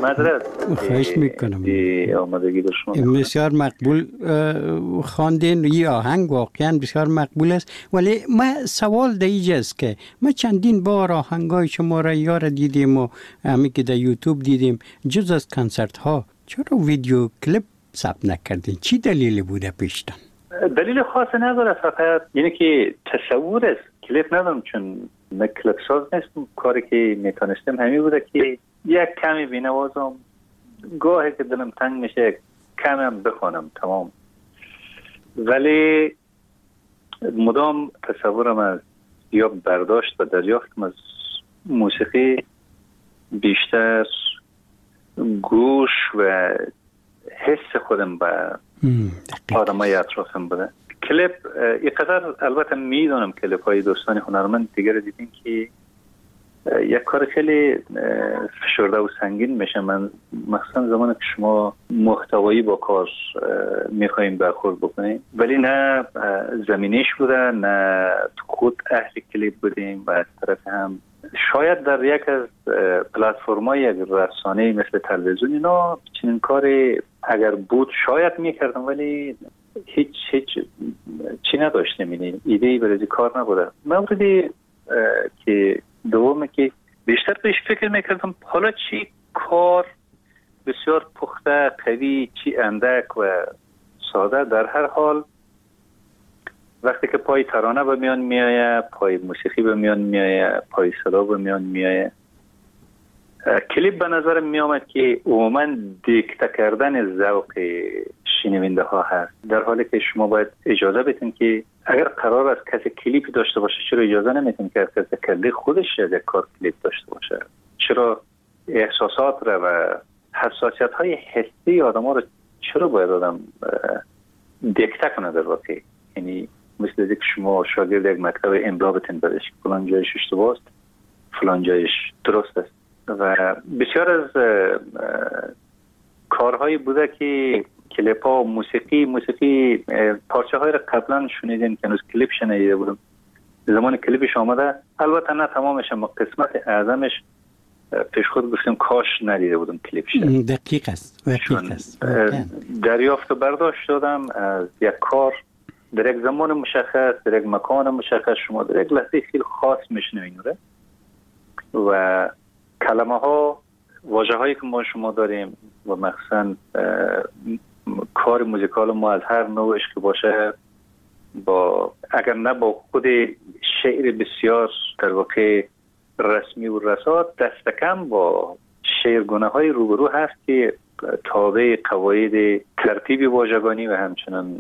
معذرت خواهش میکنم. آمادگی در شما. بسیار مقبول خواندین. این آهنگ واقعا بسیار مقبول است، ولی ما سوال در اینجاست که ما چندین بار آهنگای شما را یار دیدیم و همین که در یوتیوب دیدیم، جز از کنسرت ها چرا ویدیو کلیپ ثبت نکردین؟ چی دلیلی بوده پیشتن؟ دلیل خاصی نداره، فقط یعنی که تصور است. کلیپ ندارم چون من کلیپ ساز نیستم. کاری که میتونستم همین بوده که یک کمی بینوازم، گاهی که دلم تنگ میشه کمی هم بخونم، تمام. ولی مدام تصورم از یا برداشت و دریافتم از موسیقی بیشتر گوش و حس خودم به آدمای اطرافم بوده. کلیپ اینقدر البته میدونم کلیپ های دوستان هنرمند دیگر دیدین که یک کار خیلی فشرده و سنگین میشه. من مثلا زمانی که شما محتوایی با کار میخواییم برخورد بکنیم، ولی نه زمینیش بوده، نه خود اهل کلیپ بودیم و از طرف هم شاید در یک از پلتفرم‌های یک رسانه‌ای مثل تلویزیون اینا چنین کاری اگر بود شاید میکردم، ولی هیچ چی نداشتم. یعنی ایده‌ای برای کار نبوده. موردی که دومه که بیشتر بهش فکر میکردم حالا چی کار بسیار پخته، قوی، چی اندک و ساده. در هر حال وقتی که پای ترانه به میان میایه، پای موسیقی به میان میایه، پای صدا به میان میایه، کلیپ به نظر میامد که عموما دیکته کردن ذوق شنونده ها هست، در حالی که شما باید اجازه بدین که اگر قرار است کسی کلیپ داشته باشه، چرا اجازه نمیدین که کسی کلی خودش یک کار کلیپ داشته باشه؟ چرا احساسات را و حساسیت های حسی آدم ها را چرا باید آدم دیکته کنه؟ در واقع یعنی مثل اینکه شما شاگرد یک مکتب املا بتین بدش فلان جایش اشتباه است، فلان جایش درست است. و بسیار از کارهایی بوده که کلیپ ها، موسیقی پارچه های را قبلا شنیدین که هنوز کلیپ شنیده بودم. زمان کلیپش آمده، البته نه تمامش، اما قسمت اعظمش پیش خود گفتم کاش ندیده بودم کلیپش. دقیق است. دریافت و برداشت دادم از یک کار در یک زمان مشخص، در یک مکان مشخص، شما در یک لحظه خیلی خاص میشنوین و کلمه ها، واژه هایی که ما شما داریم و مخصوصا کار موزیکال ما از هر نوعش که باشه، با اگر نه با خود شعر بسیار در واقع رسمی و رسات، دست کم با شعرگونه های روبرو هست که تابع قواعد ترتیب واژگانی و همچنان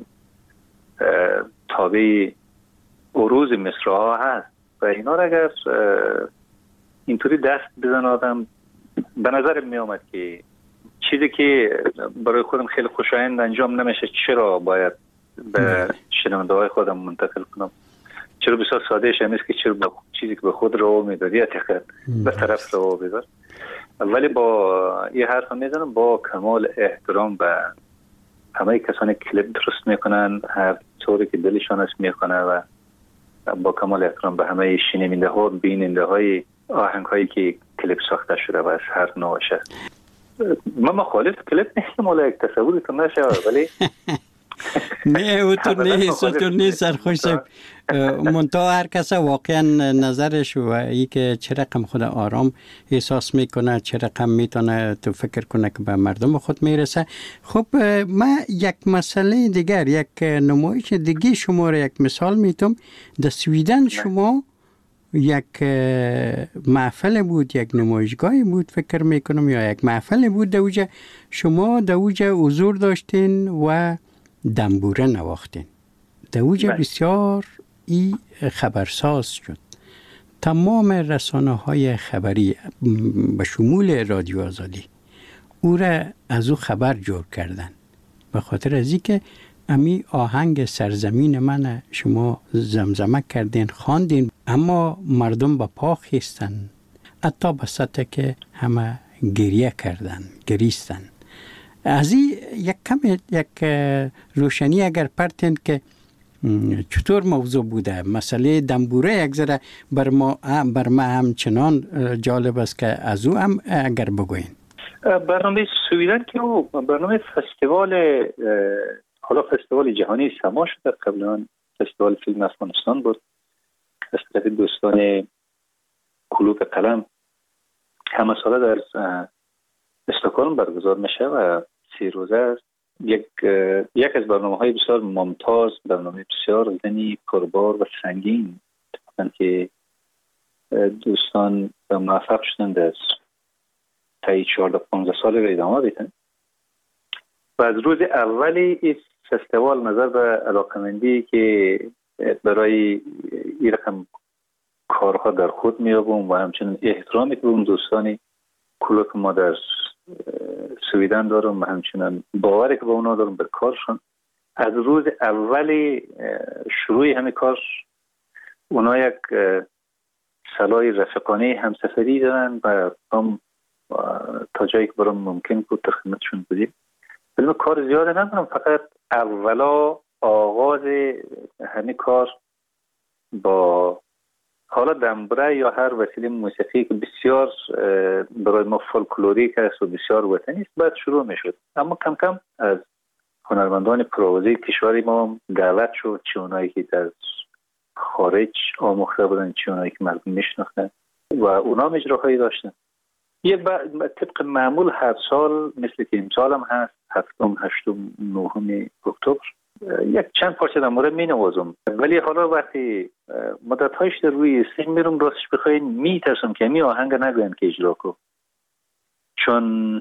تابع عروض مصرع‌ها هست و اینا را اگر اینطوری دست بزن آدم، به نظر می آمد که چیزی که برای خودم خیلی خوشایند انجام نمیشه چرا باید به شنونده های خودم منتقل کنم؟ چرا بسیار ساده شمیست که چرا با چیزی که به خود رو میدادی اتخذ به طرف رو بذار. ولی با یه حرف میزنم با کمال احترام به همه کسانی کلیپ درست میکنن، هر طوری که دلشان است میکنن و با کمال احترام به همه شنونده ها، بیننده های آهنگ هایی که کلیپ ساخته شده و از هر نوعش است. من مخالف کلیپ نیستم، حالا یک تصوریتون نشه، ولی نه او تو نه سرخوشم منتها هر کس واقعا نظرش و ای که چه رقم خود آرام احساس میکنه، چه رقم میتونه تو فکر کنه که به مردم خود میرسه. خب من یک مسئله دیگر، یک نمایش دیگه شما را یک مثال میتونم. در سویدن شما یک محفل بود، یک نمایشگاهی بود فکر میکنم، یا یک محفل بود دوجه شما دوجه حضور داشتین و دنبوره نواختین. دوجه بسیار ای خبرساز شد. تمام رسانه های خبری به شمول رادیو آزادی او را از او خبر جور کردن، به خاطر از اینکه امی آهنگ سرزمین من شما زمزمه کردین، خواندین، اما مردم با پا خیستن، حتی به سطح که همه گریه کردن، گریستن. از این یک کم یک روشنی اگر پرتین که چطور موضوع بوده؟ مسئله دنبوره یک ذره بر ما همچنان جالب است که از او هم اگر بگوین. برنامه سویدن که برنامه فستیوال، حالا فستیوال جهانی سما شده، قبلا فستیوال فیلم افغانستان بود از طرف دوستان کلوب قلم، همه ساله در استکهلم برگزار میشه و 3 روزه است. یک از برنامه‌های بسیار ممتاز، برنامه بسیار زنی پربار و سنگین که دوستان موفق شدند از طی 14-15 سال رو ادامه بدن و از روز اولی این فستیوال نظر به علاقمندی که برای این رقم کارها در خود میابم و همچنین احترامی که به اون دوستانی کلوک ما در سویدن دارم و همچنین باوری که به اونا دارم به کارشون، از روز اولی شروع همه کار اونا یک سلای رفیقانه همسفری دارن و هم تا جایی که برام ممکن بود در خدمتشون بودیم. ولی کار زیاده ندارم، فقط اولا آغاز همه کار با حالا دمبره یا هر وسیله موسیقی که بسیار برای ما فولکلوریک است و بسیار وطنی است بعد شروع می شد. اما کم کم از هنرمندان پروازی کشوری ما دعوت شد، چه اونایی که در خارج آموخته بودن، چه اونایی که مردم میشناختن و اونا اجراهایی داشتن. یه طبق معمول هر سال مثل که امسال هم هست 7، 8، 9 اکتبر یک چند پارچه در مورد می نوازم. ولی حالا وقتی مدت هایش در روی سیم میرم راستش بخواین می ترسم که می آهنگ نگوین که اجرا کو، چون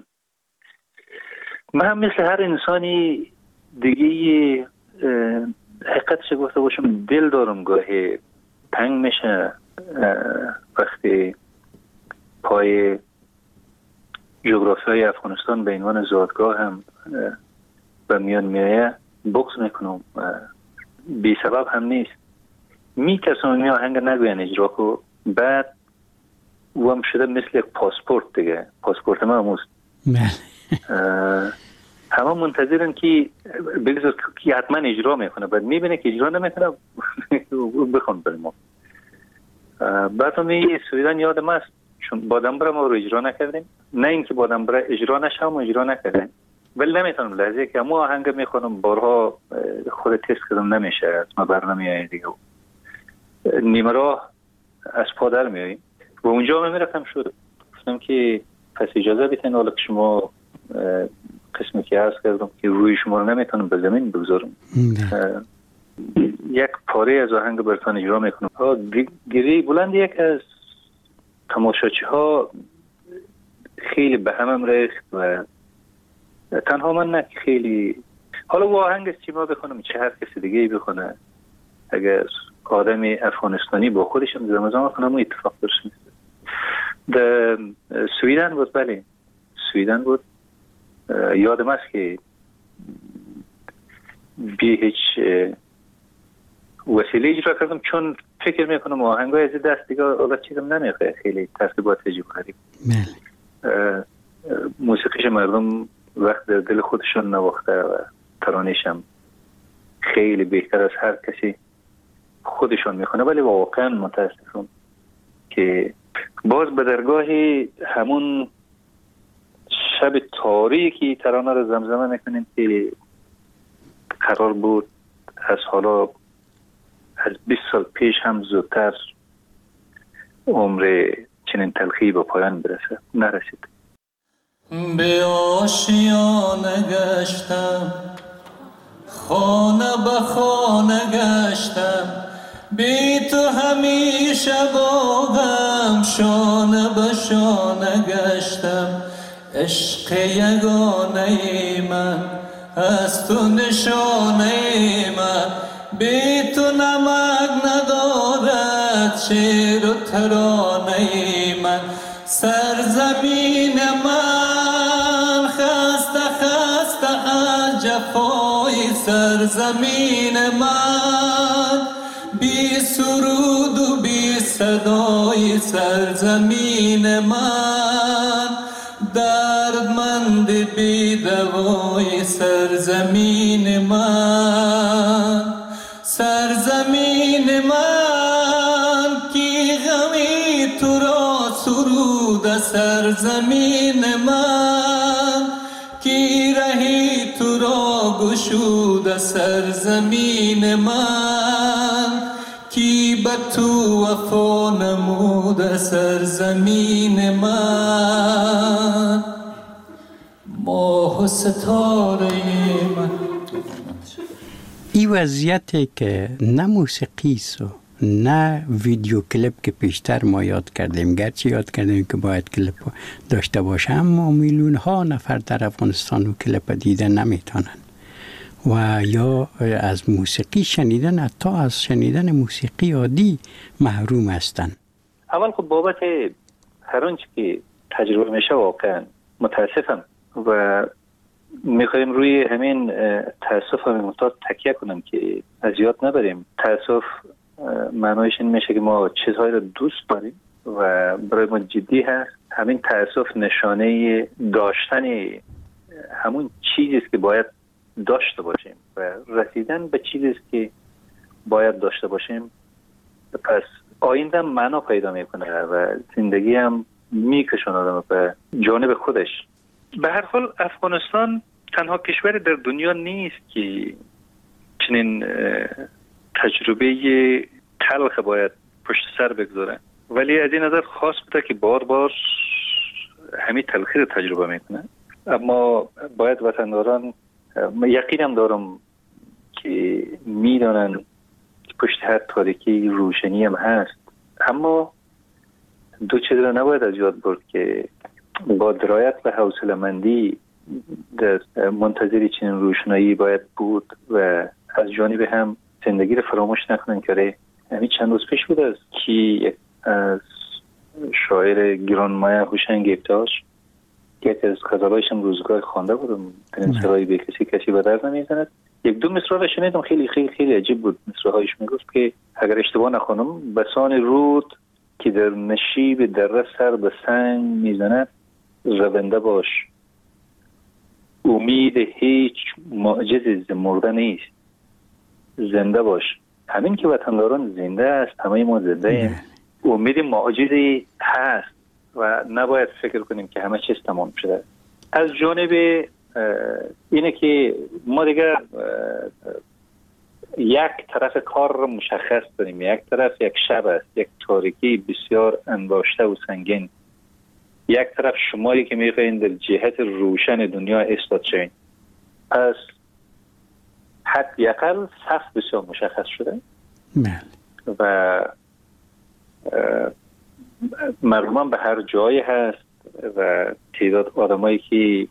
من هم مثل هر انسانی دیگه حقیقتش گفته باشم دل دارم، گاهی تنگ میشه وقتی پای جغرافیای افغانستان به عنوان زادگاه هم به میان میایه بغض میکنم، بی سبب هم نیست. میترسم می آهنگ نگوین اجرا کو، بعد او هم شده مثل یک پاسپورت دیگه، پاسپورت ما هموست. همه منتظرن که بگذار که حتما اجرا میکنه، بعد میبینه که اجرا نمیکنه بخون بر ما. بعد هم سویدن یادم است چون بادمبره ما رو اجرا نکردیم، نه اینکه بادمبره اجرا نشم و اجرا نکردیم، ولی نمیتونم لحظه که ما آهنگ میخونم بارها خود تست کردم نمیشه، از ما بر نمیایی دیگه، نیمه راه از پادر میاییم و اونجا میرفتم شد گفتم که پس اجازه بیتین حالا که شما قسمی که عرض کردم که روی شما رو نمیتونم به زمین بگذارم، یک پاره از آهنگ براتون اجرا میکنم. گری بلند یک از تماشاچی ها خیلی به همم ریخت و تنها من نه، خیلی حالا و آهنگ چی ما بخونم چه هر کسی دیگه بخونه، اگر آدم افغانستانی با خودش هم زمزمه کنم و اتفاق درست نیست. در سویدن بود، بله سویدن بود، یادم است که بی هیچ وسیله اجرا کردم چون فکر میکنم آهنگای از دست دیگه حالا چیزم نمیخواه، خیلی ترتیبات عجیب غریب. موسیقیش مردم وقت در دل خودشون نواخته و ترانه‌شم خیلی بهتر از هر کسی خودشون میخونه، ولی واقعا متاسفم که باز به درگاه همون شب تاریکی ترانه رو زمزمه میکنیم که قرار بود از حالا از 20 سال پیش هم زودتر عمر چنین تلخی به پایان برسه، نرسید. به آشیانه گشتم، خانه به خانه گشتم، بی تو همیشه با غم شانه به شانه گشتم. عشق یگانه من از تو نشانه من، بی تو نمک ندارد شعر و ترانه من. سرزمین من خسته خسته از جفای سرزمین من، بی سرود و بی صدای سرزمین من، دردمند بی دوای سرزمین من. سرزمین من کی غمی تو را سرود سرزمین من، کی رهی تو را گشود سرزمین من، کی به تو وفا نمود سرزمین من. ماه و ستاره من. این وضعیتی که نه موسیقی و نه ویدیو کلیپ که پیشتر ما یاد کردیم، گرچه یاد کردیم که باید کلیپ داشته باشه، اما میلیون ها نفر در افغانستان و کلیپ دیده نمیتونن و یا از موسیقی شنیدن، حتی از شنیدن موسیقی عادی محروم هستن. اول خب بابت هر آنچه که تجربه میشه واقعا متاسفم و میخوایم روی همین تاسف همین مطلب تکیه کنم که از یاد نبریم. تاسف معنایش این میشه که ما چیزهایی رو دوست داریم و برای ما جدی هست. همین تاسف نشانه داشتن همون چیزیست که باید داشته باشیم و رسیدن به چیزیست که باید داشته باشیم. پس آینده معنا پیدا میکنه و زندگی هم میکشونه آدم به جانب خودش. به هر حال افغانستان تنها کشور در دنیا نیست که چنین تجربه تلخ باید پشت سر بگذاره، ولی از این نظر خاص بوده که بار بار همین تلخی رو تجربه میکنه. اما باید وطنداران، یقینم دارم که میدانن که پشت هر تاریکی روشنی هم هست، اما دو چیز رو نباید از یاد برد که با درایت و حوصله‌مندی در منتظر چنین روشنایی باید بود و از جانب هم زندگی رو فراموش نکنن که همین چند روز پیش بود است که از شاعر گرانمایه هوشنگ ابتاش یکی از غزلایش هم روزگار خوانده بودم، این سرای به کسی به در نمیزند. یک دو مصرع رو شنیدم خیلی خیلی خیلی عجیب بود. مصرع‌هایش میگفت که اگر اشتباه نکنم بسان رود که در نشیب دره سر به سنگ میزند، زبنده باش، امید هیچ معجز مرده نیست، زنده باش. همین که وطنداران زنده است، همه ما زنده ایم، امید معجزی هست و نباید فکر کنیم که همه چیز تمام شده. از جانب اینه که ما دیگه یک طرف کار رو مشخص داریم، یک طرف یک شب است، یک تاریکی بسیار انباشته و سنگین، یک طرف شمایی که میخواین در جهت روشن دنیا استاد شوین. پس حداقل صف بسیار مشخص شده و مردمان به هر جایی هست و تعداد آدمایی که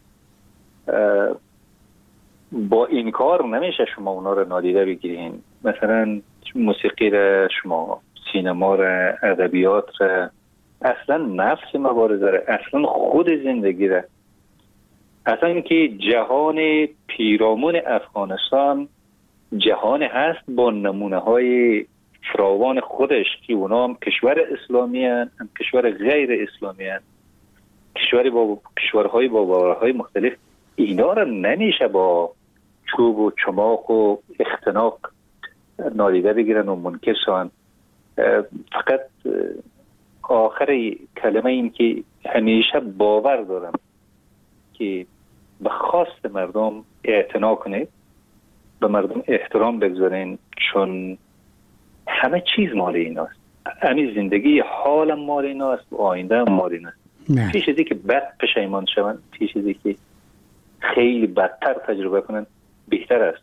با این کار نمیشه شما اونا رو نادیده بگیرین. مثلا موسیقی را، شما سینما را، ادبیات را، اصلا نفس مبارزه را، اصلا خود زندگی را، اصلا اینکه جهان پیرامون افغانستان جهان هست با نمونه های فراوان خودش که اونا هم کشور اسلامی هست، هم کشور غیر اسلامی هست، کشورهای با باورهای مختلف. اینا را نمیشه با چوب و چماق و اختناق نادیده بگیرن و منکر شوند. فقط آخر کلمه این که همیشه باور دارم که به خواست مردم اعتنا کنید، به مردم احترام بگذارین، چون همه چیز مال ایناست. همین زندگی حالم مال ایناست و آینده هم مال ایناست. پیش ازی که بد پشیمان شوند، پیش ازی که خیلی بدتر تجربه کنن، بهتر است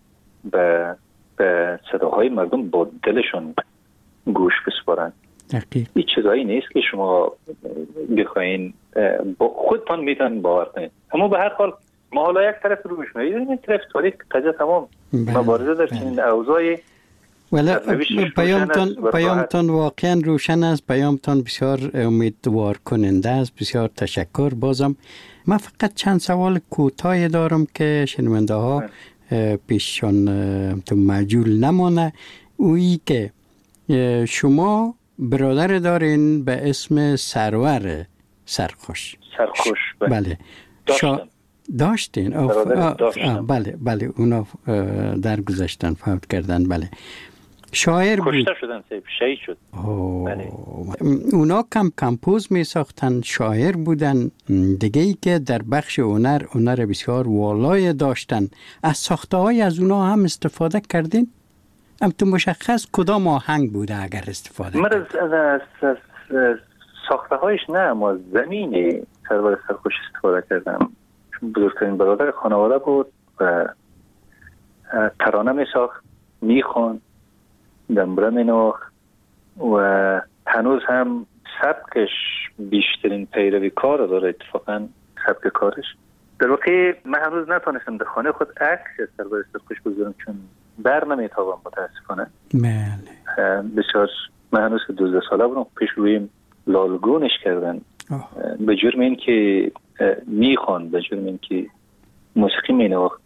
به صداهای مردم با دلشون گوش بسپارن. این چیزایی نیست که شما بخواین خودتان میتونن باور کنید. اما به هر حال ما حالا یک طرف روشنایی داریم، یک طرف تاریخ قضیه تمام مبارزه در چنین اوضاعی. ولی پیامتان واقعا روشن است، پیامتان بسیار امیدوار کننده است. بسیار تشکر. بازم من فقط چند سوال کوتاه دارم که شنونده ها پیششان تو مجهول نمانه. اویی که شما برادر دارین به اسم سرور سرخوش. بله داشتین. بله اونا در گذشتن فوت کردن. بله شاعر بود. کشته شدن شهید شد. بله. اونا کمپوز می ساختن، شاعر بودن. دیگه ای که در بخش هنر بسیار والای داشتن. از ساخته های از اونا هم استفاده کردین؟ هم تو مشخص کدام آهنگ بوده اگر استفاده من کردین؟ از ساخته هایش نه، اما زمین سرور سرخوش استفاده کردم. چون بزرگترین برادر خانواده بود و ترانه می ساخت، می خوان، دمبره می نواخت و هنوز هم سبکش بیشترین پیروی کار داره. اتفاقا سبک کارش در واقع من هنوز نتونستم در خانه خود عکس سرور سرخوش بگذارم چون بر نمیتابم متاسفانه. بسیار من هنوز که 12 ساله بودم پیش رویم لالگونش کردن به جرم این که میخوان، به جرم این که موسیقی می نواخت.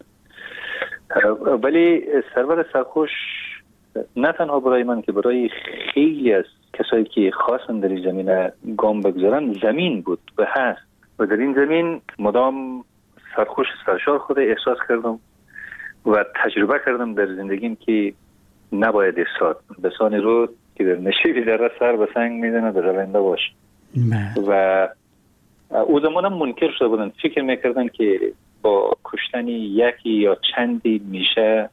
ولی سرور سرخوش نه تنها برای من که برای خیلی از کسایی که خواستن در این زمینه گام بگذارن زمین بود و هست و در این زمین مدام سرخوش سرشار خود احساس کردم و تجربه کردم در زندگیم که نباید احساس بسانی رو که در نشیبی در سر به سنگ میزنه در رونده باش. و او زمانم منکر شده بودن، فکر میکردن که با کشتن یکی یا چندی میشه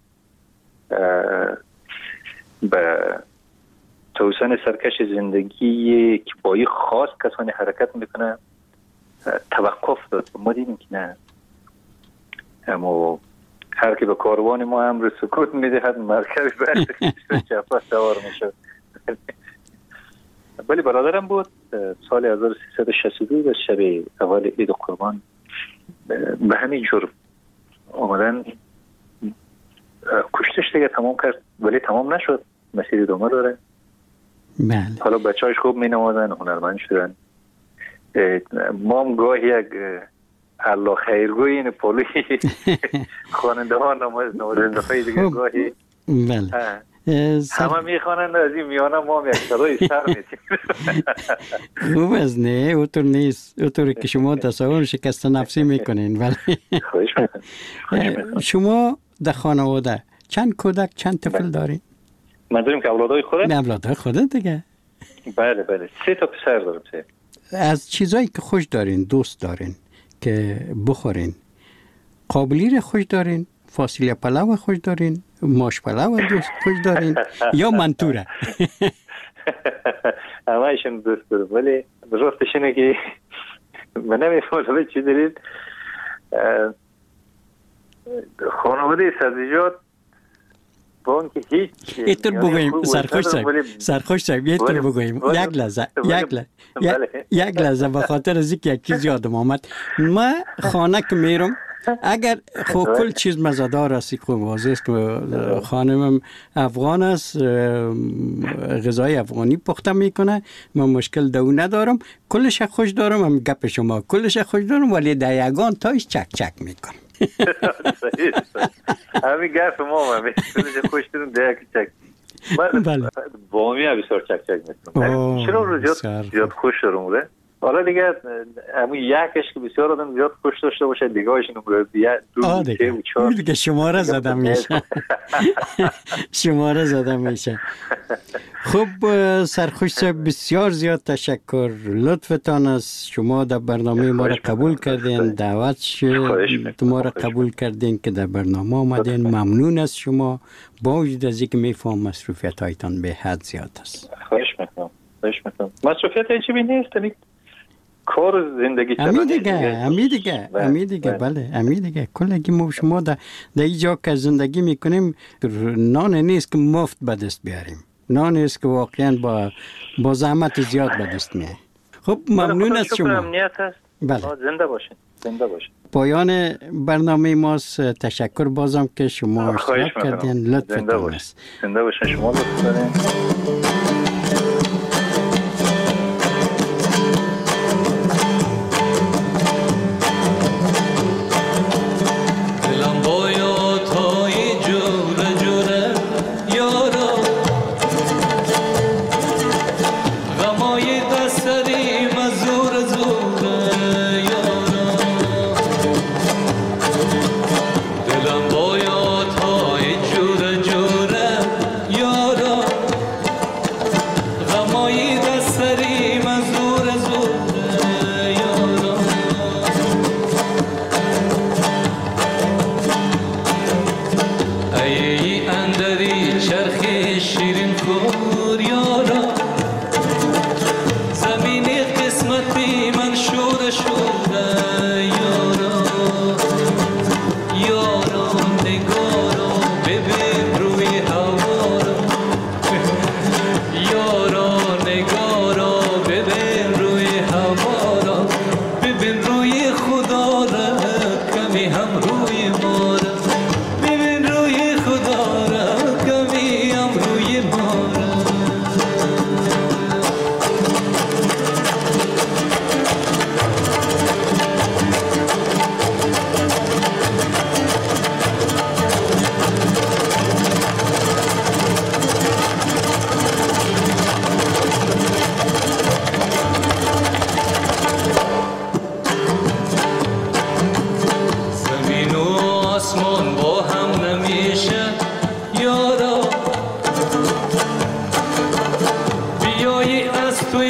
به توسن سرکش زندگی که با یک خاص کسانی حرکت میکنه توقف داد. ما دیدیم که نه، اما هر که به کاروان ما امر سکوت میدهد مرکبی برد جفا سوار میشد. ولی برادرم بود سال 1362 شب اول عید قربان به همین جرم آمدن کشتش دیگه تمام کرد، ولی تمام نشد، مسیر ادامه داره. حالا بچه‌هاش خوب می نوازن، هنرمند شدن. ما هم گاهی یک الله خیرگوی این پولوی خواننده ها نوازنده های دیگه گاهی همه میخوانند از این میانه ما هم یک صدای سر میتیم. خوب از نه، اوتور نیست، اوتور که شما تصور شکست نفسی میکنین. ولی شما در خانواده چند کودک چند طفل دارین؟ من داریم که اولادای خوده؟ نه اولادای خوده دیگه. بله 3 تا پسر دارم. از چیزایی که خوش دارین، دوست دارین که بخورین، قابلی خوش دارین، فاصله پلاو خوش دارین، ماش پلاو دوست خوش دارین یا منتوره؟ همه ایشون دوست دارم، ولی راستش اینه که من نمیفهمم چی دارید. خانواده سبزیجات با اون که هیچ ایتر بگویم سرخوش صاحب ایتر بگویم یک لحظه به خاطر از اینکه یک چیز یادم آمد. من خانه که میرم اگر کل چیز مزدار است، خوب واضح است که خانمم افغان است، غذای افغانی پخته میکنه، من مشکل دو ندارم، کلش خوش دارم. هم گپ شما کلش خوش دارم، ولی در یگان تایش چک چک میکنم. همین گپ ما هم کلش خوش دارم در یک چک. من بامی هم بسیار چک چک میکنم. چرا رو زیاد خوش دارم؟ حالا دیگه همون یکش که بسیار آدم زیاد خوش داشته باشه دیگه‌اش نمره دیگه شماره زدم میشه. شماره زدم میشه. خب سرخوش صاحب بسیار زیاد تشکر، لطفتان است. شما در برنامه ما را قبول کردین، دعوت شد ما را قبول کردین که در برنامه آمدین. ممنون از شما. با وجود از اینکه میفهم مصروفیت هایتان به حد زیاد است. خواهش میکنم. مصروفیت هیچی نیست، کار زندگی امی دیگه بله امی دیگه. کلگی ما شما در اینجا که زندگی میکنیم نان نیست که مفت به دست بیاریم، نان نیست که واقعا با زحمت زیاد به دست میاره. خب ممنون از شما. بله. زنده باشین. پایان برنامه ماست. تشکر بازم که شما اشتراک کردین. لطفتان است. زنده باشین. شما لطف دارین. دلم باید های جوره یارا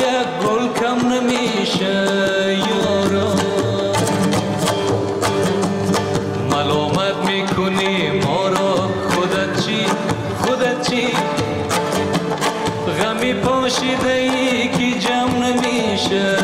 یک گل کم نمیشه یارا ملامت میکنی ما را خودت چی غمی پاشیده ای که جمع نمیشه